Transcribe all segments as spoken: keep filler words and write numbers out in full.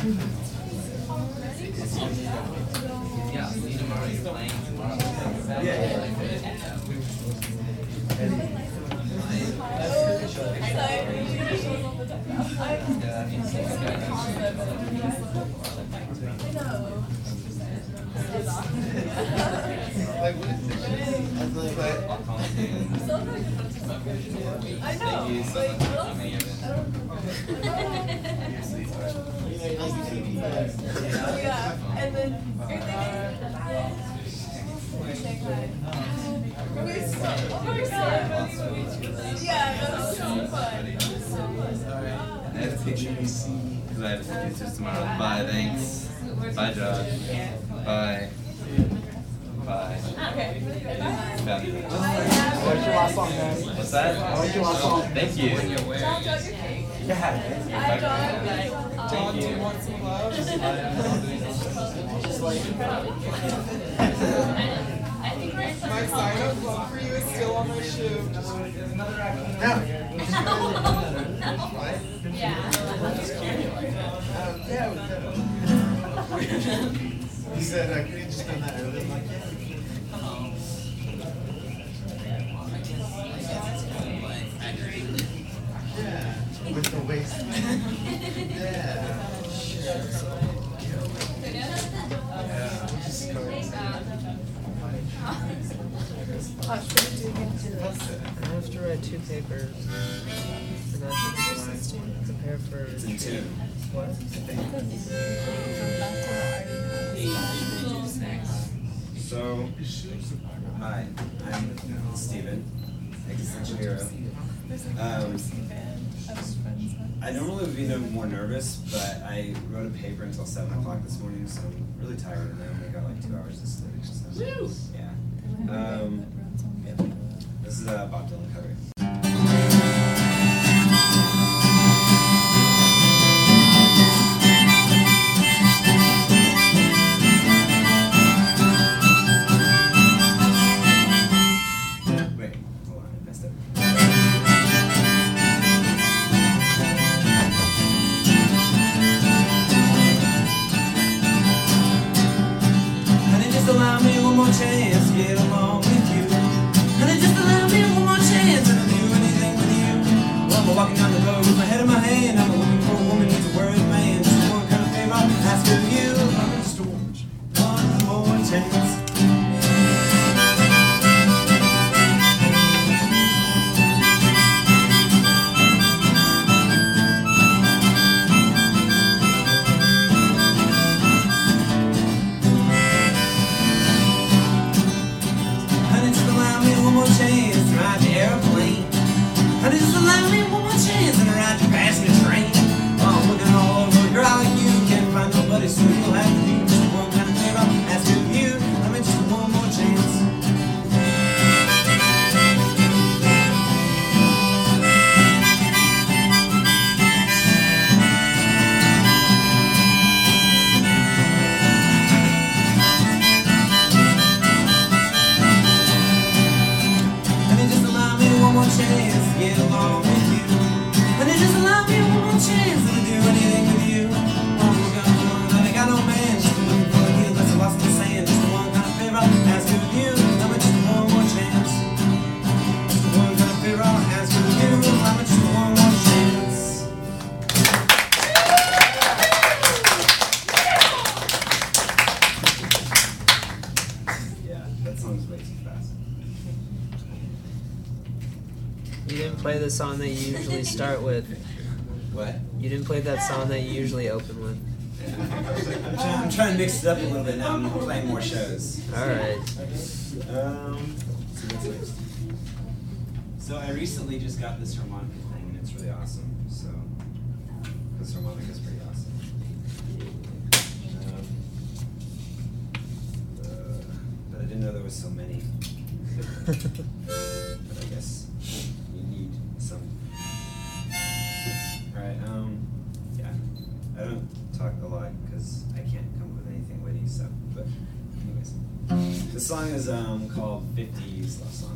Because I have to do this tomorrow. Bye, thanks. Bye, Josh. Bye. Bye. Okay. Bye. I like your last song, man. What's that? I like your last song. Thank you. John, John, your cake. Yeah. Hi, John. Thank you. My sign of love for you is still on my shoe. Yeah. He said, I couldn't just come that early. I'm like, yeah. Yeah, with the waist. Yeah. I have to write two papers. And I have to prepare for. It's in two. What? So, hi, I'm Steven, existential hero. Um, I normally would be no more nervous, but I wrote a paper until seven o'clock this morning, so I'm really tired, and I only got like two hours of sleep. So, yeah. Um, yeah. This is a Bob Dylan cover. Wait, hold on, I messed up. Honey, just allow me one more chance to get along with you. Honey, just allow me one more chance and I'll do anything with you. Well, I'm walking down the road with my head in my hand. I'm looking for a woman who's a worried man. Just one kind of favor I ask of you. I'm just one more chance. Honey, just allow me one more chance to ride your airplane. Honey, just allow me one more chance and ride your passenger train. Oh, I'm looking all over a girl like you. Can't find nobody, so you'll have to do just one kind of favor I'll ask of you. I mean, just one more chance. Honey, just allow me one more chance to get along with you. Honey, just allow me one more chance to do anything with you. Oh, we're gonna do it. I got no man. Just looking for a heel that's lost in the sand. Just one kind of favor I'll ask of you. I mean, just one more chance. Just one kind of favor I'll ask of you. I mean, just one more chance. Yeah, that song's way too fast. You didn't play the song that you usually start with. What? You didn't play that song that you usually open with. I'm trying, I'm trying to mix it up a little bit now. I'm playing more shows. Alright. Um, so what's next? So I recently just got this harmonica thing, and it's really awesome. So this harmonica is pretty awesome. Um, uh, but I didn't know there was so many. But I guess you need some. All right. Um, yeah. I don't talk a lot because I can't come up with anything witty. So, but anyways, this song is um called fifties Love Song.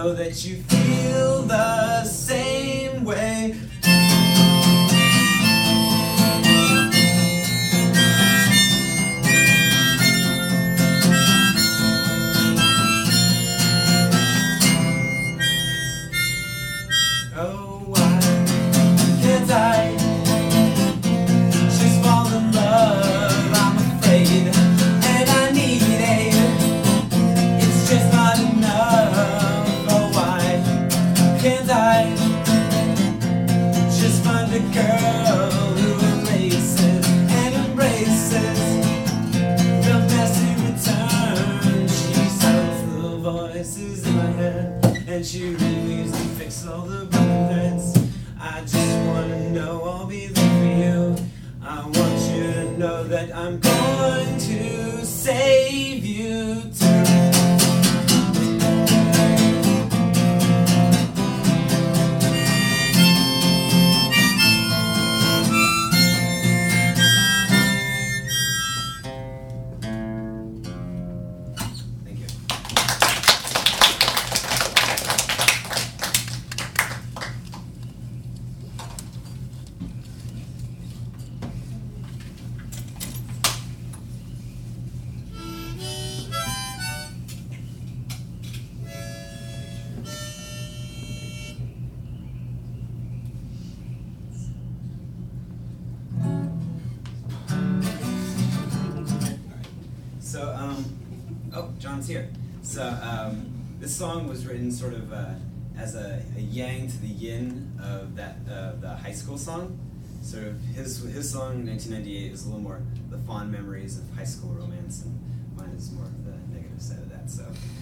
know that you feel the same way. Oh, why can't I just fall in love? I'm afraid, and I need aid. It's just not enough. Oh, why can't I just find a girl who erases and embraces the messy return? She sounds the voices in my head, and she reweaves and fixes all the broken threads. I just wanna know I'll be there for you. I want you to know that I'm going to save you too. Thank you. So, um, oh, John's here. So, um, this song was written sort of uh, as a, a yang to the yin of that uh, the high school song. Sort of his his song, nineteen ninety-eight, is a little more the fond memories of high school romance, and mine is more of the negative side of that. So.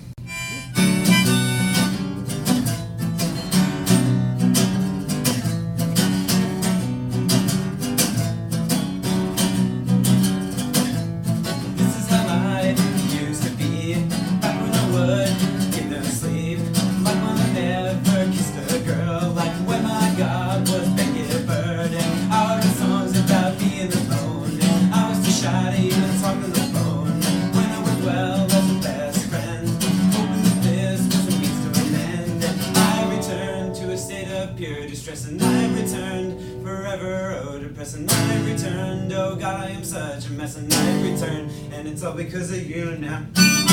Pure distress, and I returned forever. Oh, depressed, and I returned. Oh God, I am such a mess, and I returned, and it's all because of you now.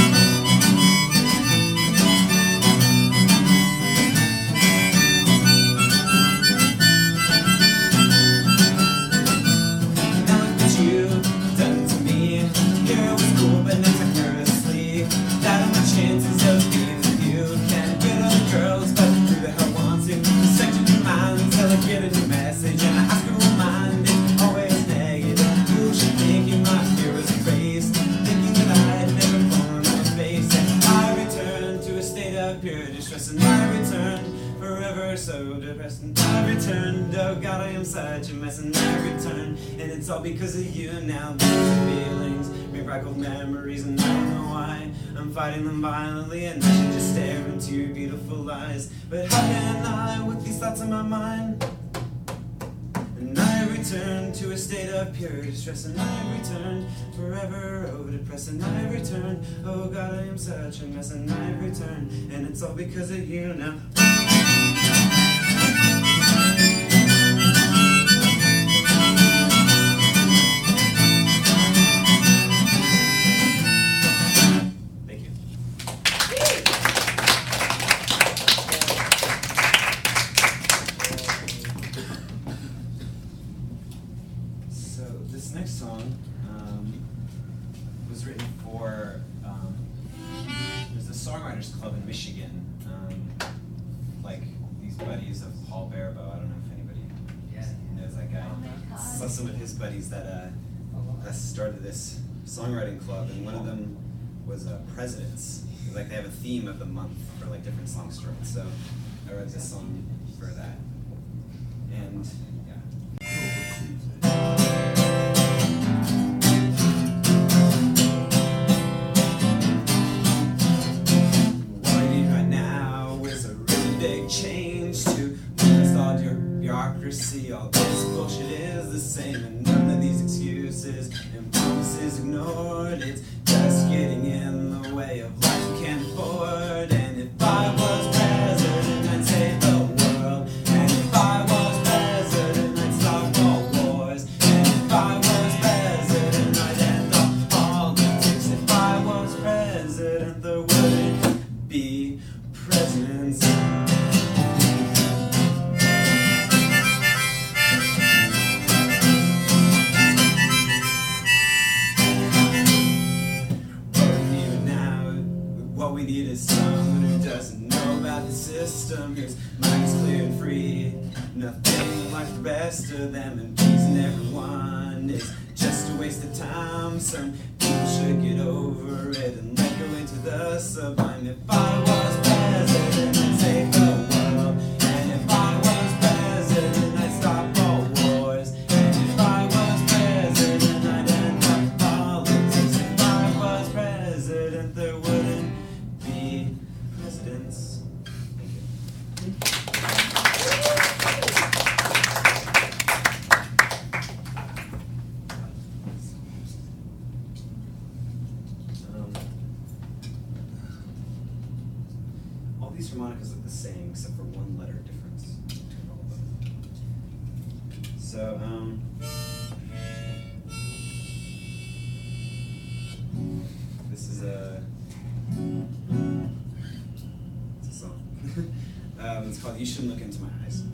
Now look what you've done to me. Here was cool, but now seriously, that are my chances of being with you. Can't get other girls, but who the hell wants you? Until I get a new message, and I ask her who mind is always negative. You should thinking my fear was erased, thinking that I had never fallen on my face. And I returned to a state of pure distress, and I returned forever so depressed. And I returned, oh God, I am such a mess. And I returned, and it's all because of you now. These feelings bring back old memories, and I don't know why I'm fighting them violently, and I should just stare into your beautiful eyes. But how can I with these thoughts in my mind? And I returned to a state of pure distress, and I returned forever, oh depressed. And I returned, oh God, I am such a mess. And I returned, and it's all because of you now. This next song um, was written for, um, there's a songwriters club in Michigan, um, like these buddies of Paul Baribeau. I don't know if anybody Yeah. knows that guy. Saw some of his buddies that, uh, that started this songwriting club, and one of them was uh, Presidents. Like they have a theme of the month for like different songs to write. So I wrote this song for that, and yeah. All this bullshit is the same, and none of these excuses and promises ignored. It's just getting in the way of life we can't afford. And if I was president, presidents. What we need now, what we need is someone who doesn't know about the system, whose mind is clear and free. Nothing like the rest of them, and pleasing everyone is just a waste of time. Some people should get over it and let go into the sublime. If I was president, I'd save the world. And if I was president, I'd stop all wars. And if I was president, I'd end up politics. If I was president, there wouldn't be presidents. Thank you. Um, all these harmonicas look the same except for one letter difference between all of them. So, um, this is a, it's a song. um, it's called You Shouldn't Look Into My Eyes.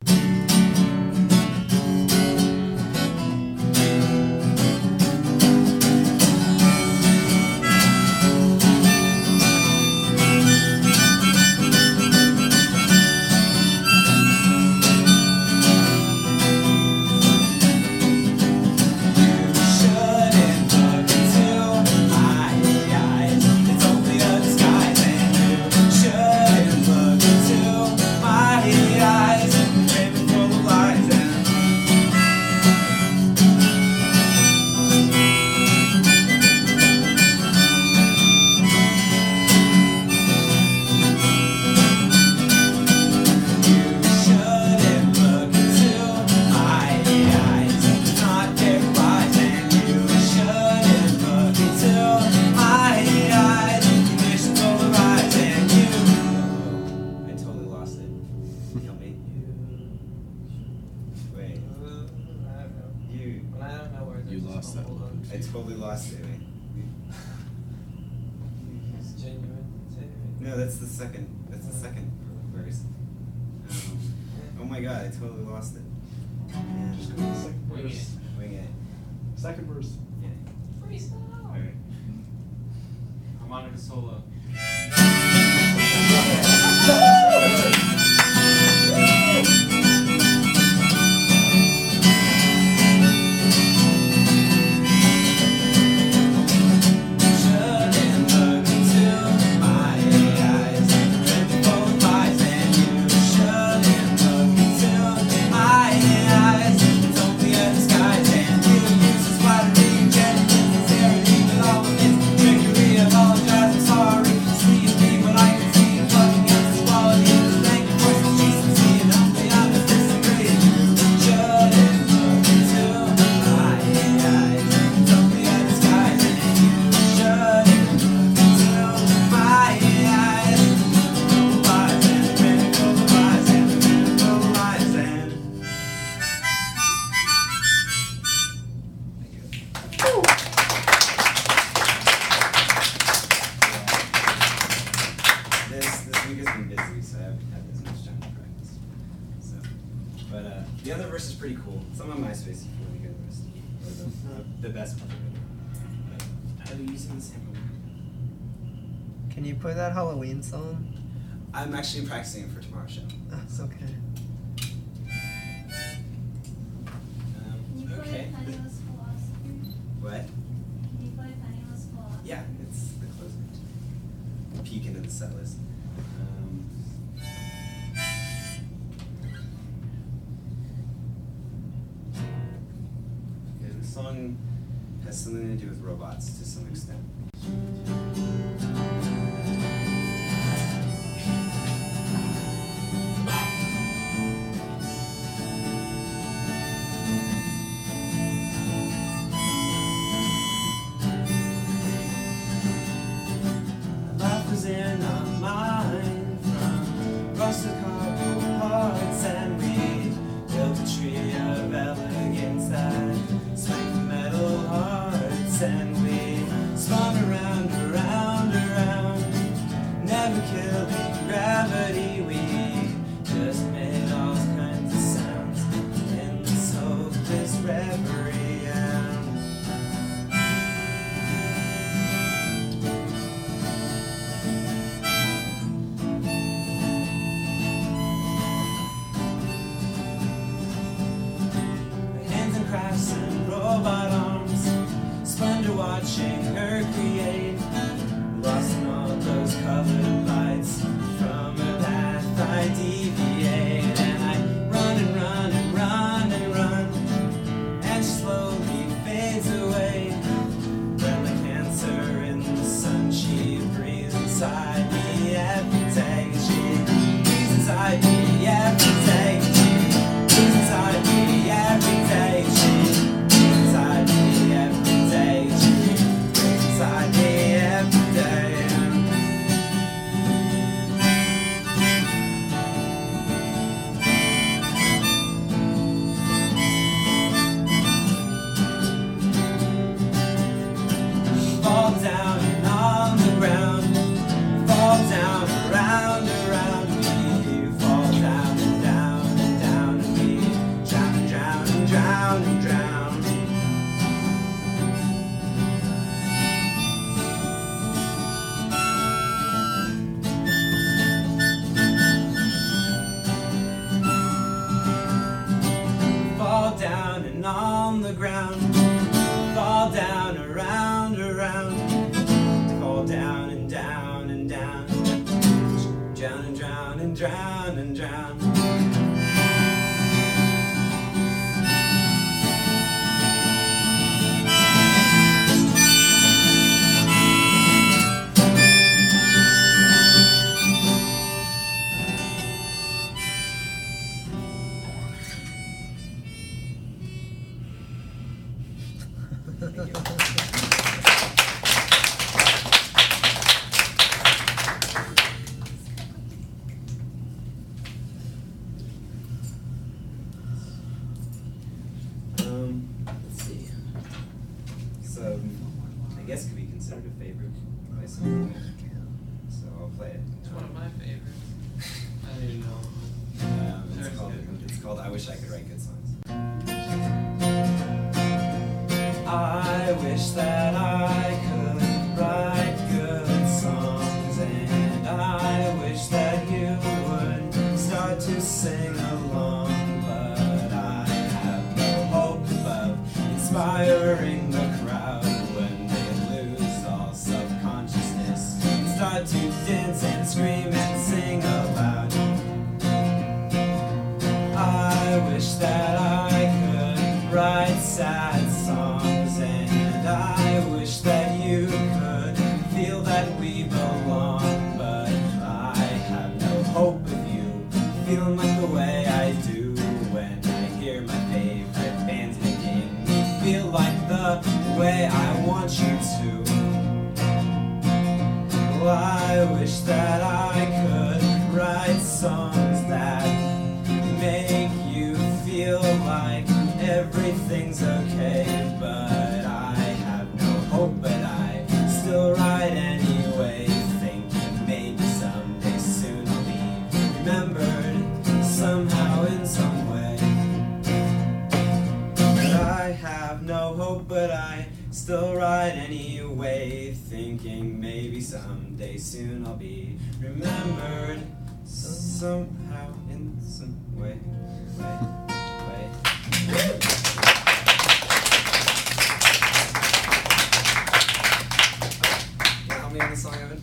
You lost that one. I totally lost it. It's genuine. No, that's the second. That's the second verse. Um, oh my god, I totally lost it. Yeah. Just go to the second Wing verse. Wing it. Second verse. Yeah. Freestyle. Alright. Harmonica solo. This this week has been busy, so I haven't had as much time to practice. So, but uh, the other verse is pretty cool. It's on my MySpace if you want to hear the rest, or the, the best part of it. But I'll be using the sample. Can you play that Halloween song? I'm actually practicing it for tomorrow's show. That's okay. Um, Can you play okay. Penniless Philosopher? What? Can you play Penniless Philosopher? Yeah, it's the closer. Peek into the set list. Um, okay, this song has something to do with robots to some extent. Life was in our mind from rusted cardboard parts, and we built a tree of elegance that spiked the metal hearts, and we spun around, around, around, never killing gravity. deviate, and I run and run and run and run, and she slowly fades away. Then the cancer in the sun, she breathes inside me every day. She breathes inside me every day. She breathes inside me every day. She breathes inside me every day. She breathes inside me every day. Fall down and on the ground, fall down around, around me, fall down and down and down and me, drown and drown and drown and drown. Fall down and on the ground, fall down around, around, fall down and down and down, drown and drown and drown and drown. Thank you. Um, let's see. So, I guess it could be considered a favorite by some people. So I'll play it. It's one of my favorites. I didn't know. Um, it's called, it's called I Wish I Could Write Good Songs. I wish that I could write good songs, and I wish that you would start to sing along, but I have no hope of inspiring the crowd when they lose all self-consciousness and start to dance and scream and sing aloud. I wish that I could write sad songs, and I wish that you could feel that we belong, but I have no hope of you feeling like the way I do when I hear my favorite bands making me feel like the way I want you to. Well, I wish that I could write songs that make you feel like everything's okay, but I have no hope, but I still write anyway, thinking maybe someday soon I'll be remembered somehow in some way. But I have no hope, but I still write anyway, thinking maybe someday soon I'll be remembered somehow in some way, way, way. Can you help me on this song, Evan?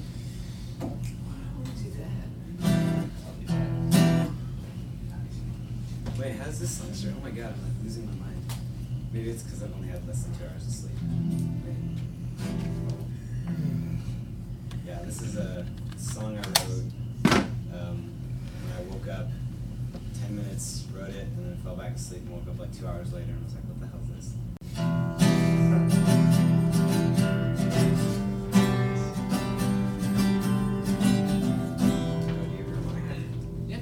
Wait, how does this song start? Oh my god, I'm like losing my mind. Maybe it's because I've only had less than two hours of sleep. Wait. Yeah, this is a song I wrote um, when I woke up. Ten minutes, wrote it, and then fell back asleep and woke up like two hours later and was like, what the hell is this? Oh, do you ever want to hear it? Yeah.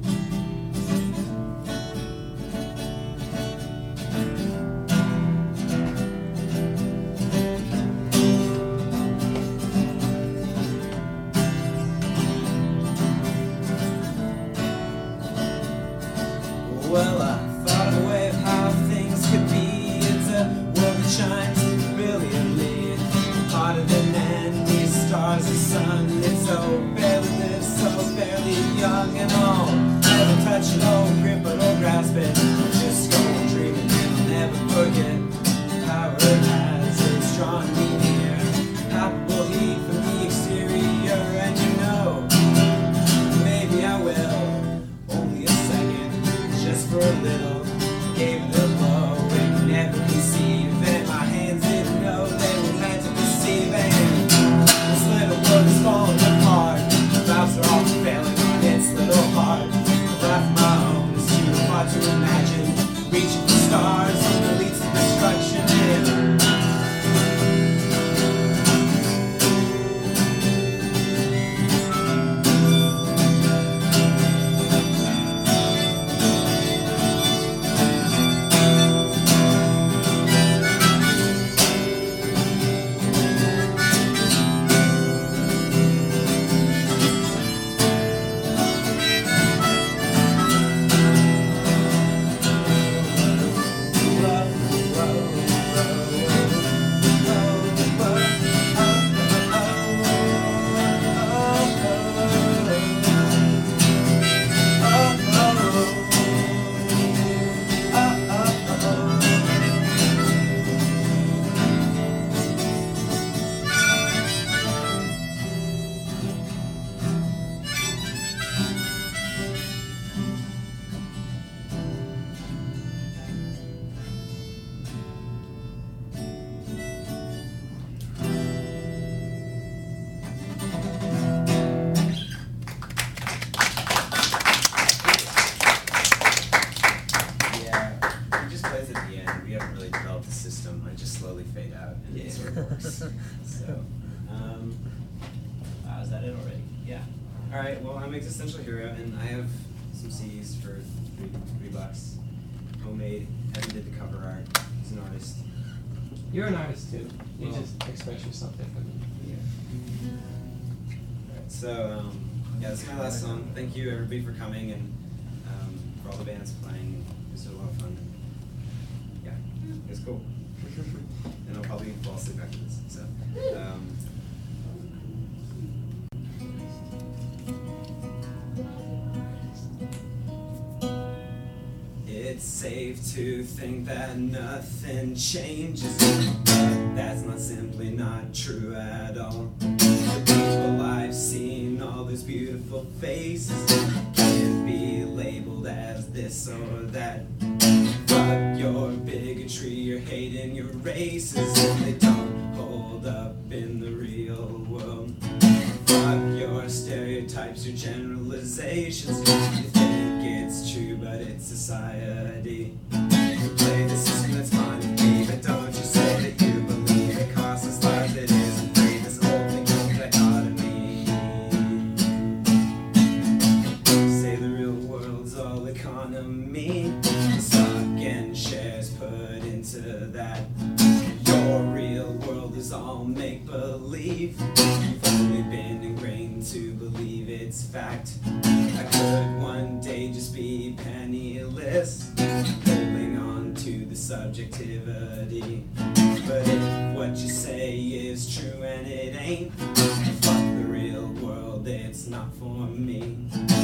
Well, I thought away of how things could be. It's a world that shines brilliantly, hotter than any stars and sun. It's so barely lives, so barely young and all. Never touch it, or grip it, or grasp it. Just go on dreaming and I'll never forget. Power has it's drawn me near, palpable heat from the exterior, and you know, maybe I will Alright, well, I'm Existential Hero, and I have some C Ds for three, three bucks. Homemade. Evan did the cover art. He's an artist. You're an artist too. You Well- just express yourself differently. Yeah. Alright, so, um, yeah, this is my last song. Thank you, everybody, for coming, and um, for all the bands playing. It was a lot of fun. Yeah, it was cool. And I'll probably fall asleep after this. So, um, it's safe to think that nothing changes, but that's not simply not true at all. The people I've seen, all those beautiful faces, can't be labeled as this or that. Fuck your bigotry, your hate, and your racism. They don't hold up in the real world. Fuck your stereotypes, your generalizations. You think it's true, but it's society. You play the system that's fine with me, but don't you say that you believe it costs us lives, it isn't free. This old thing of dichotomy. Say the real world's all economy. The stock and shares put into that. Your real world is all make-believe. You've only been ingrained to believe it's fact. I could one day just be penniless, holding on to the subjectivity. But if what you say is true and it ain't, fuck the real world, it's not for me.